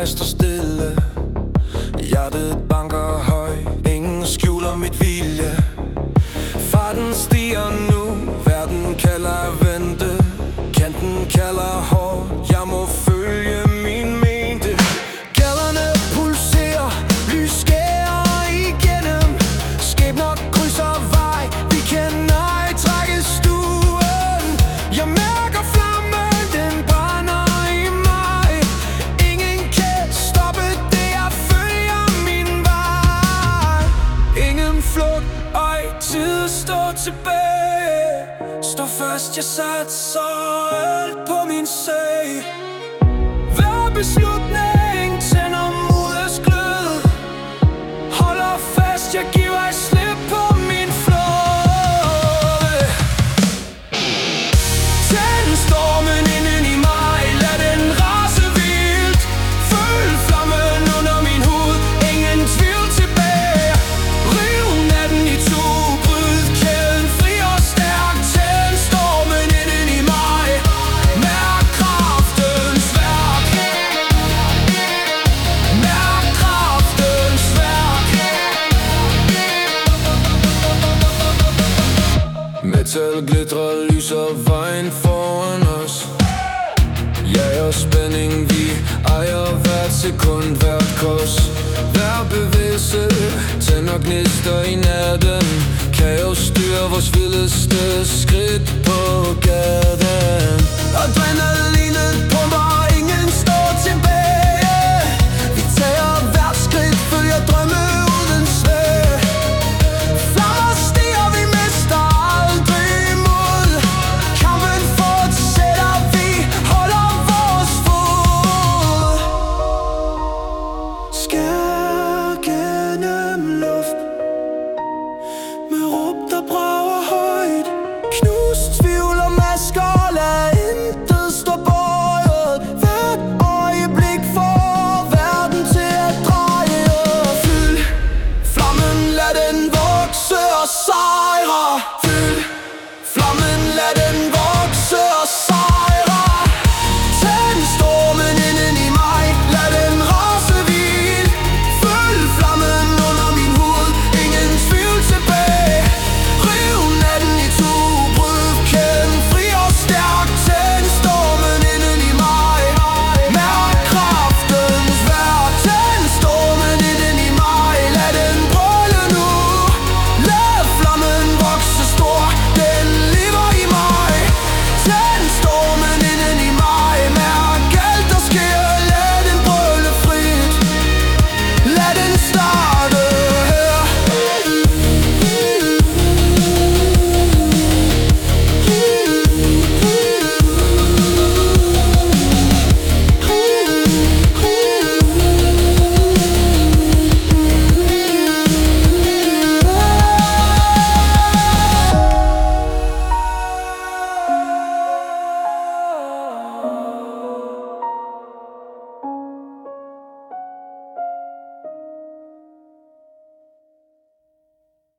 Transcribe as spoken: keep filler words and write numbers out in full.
jeg står stille. Hjertet banker højt, ingen skjuler mit vilje. Farten stiger nu, verden kalder vente. Kanten kalder hårdt, jeg må følge min mente. Gaderne pulserer, lys skærer igennem. Skæbner krydser vej, vi kan ej trække stuen. Jeg mærker flammen, den brænder i mig. Ingen kan stoppe det, jeg følger min vej. Ingen flugt, ej tid står tilbage. Står først, jeg satser alt på min sag. Hver beslutning tænder modets glød. Holder fast, jeg giver et slip på min flåde. Tænd stormen inden i mig, lad den rase vildt. Føl flammen under min hud, ingen tvivl tilbage. Riv natten i to, bryd kæden fri og stærk. Tænd stormen inden i mig, mærk kraftens værk. Mærk kraftens værk. Metal glitrer, lyser vejen foran os. Jager spænding, vi ejer hvert sekund, hvert kors. Hver bevægelse tænder gnister i natten. Kaos styrer vores vildeste skridt på gaden. Adrenalinet pumper, ingen står tilbage. Vi tager hvert skridt, følger drømme uden svag. Flammer stiger, vi mister aldrig mod. Kampen fortsætter, vi holder vores fod. Skær gennem luft med råb, der brager højt. Knus tvivl og masker, lad intet stå bøjet. Hvert øjeblik får verden til at dreje. Fyld flammen, lad den vokse og sejre.